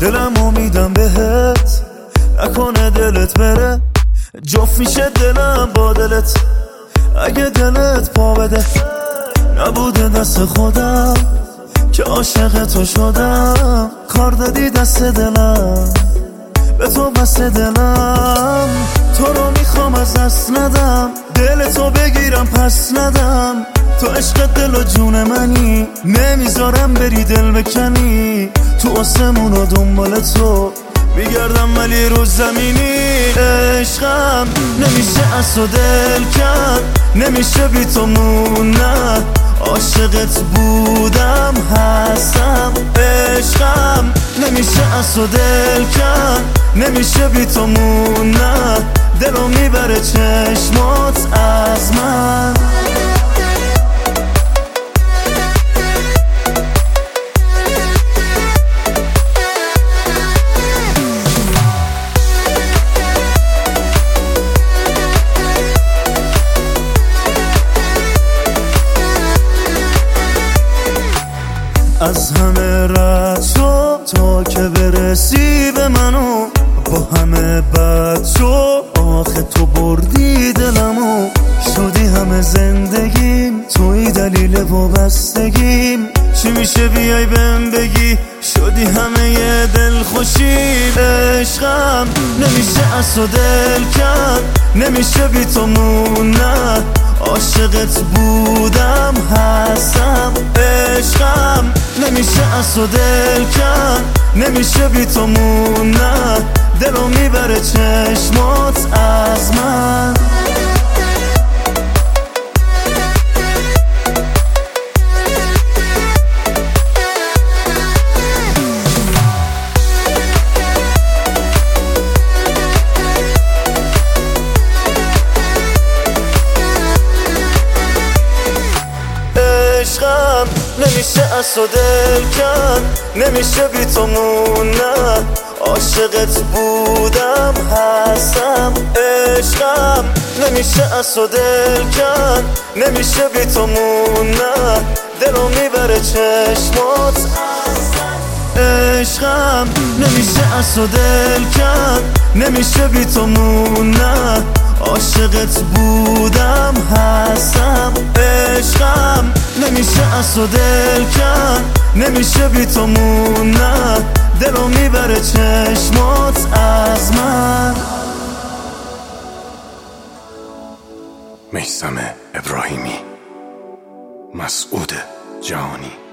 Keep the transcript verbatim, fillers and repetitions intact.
دلمو میدم بهت، نکنه دلت بره. جفت میشه دلم با دلت اگه دلت پا بده. نبوده دست خودم که عاشق تو شدم، کار دادی دست دلم، به تو بست دلم. تو رو میخوام از دست ندم، دل تو بگیرم پس ندم. تو عشق دل و جون منی، نمیذارم بری دل بکنی. تو آسمون و دنبال تو میگردم ولی رو زمینی. عشقم نمیشه از تو دل کرد، نمیشه بی تو موندن. عاشقت بودم هستم. عشقم نمیشه از تو دل کرد، نمیشه بی تو موندن. دلو میبره چشمات از من. از همه رد شو تا که برسی به منو، با همه بد شو آخه تو بردی دلمو. شدی همه زندگیم، توی دلیل وابستگیم. چی میشه بیای بهم بگی، شدی همه یه دل خوشیم. عشقم نمیشه از تو دل کرد، نمیشه بی تو موندن. عاشقت بودم هستم. عشقم نمیشه از تو دل کرد، نمیشه بی تو موندن. دلو میبره چشمات از من. عشقم نمیشه از تو دل کرد، نمیشه بی تو موندن. عاشقت بودم هستم. عشقم نمیشه از تو دل کرد، نمیشه بی تو موندن. دلو میبره چشمات از من. عشقم نمیشه از تو دل کرد، نمیشه بی تو موندن. عاشقت بودم هستم. عشقم نمیشه از تو دل کرد، نمیشه بی تو موندن. دلو میبره چشمات از من. میثم ابراهیمی، مسعود جهانی.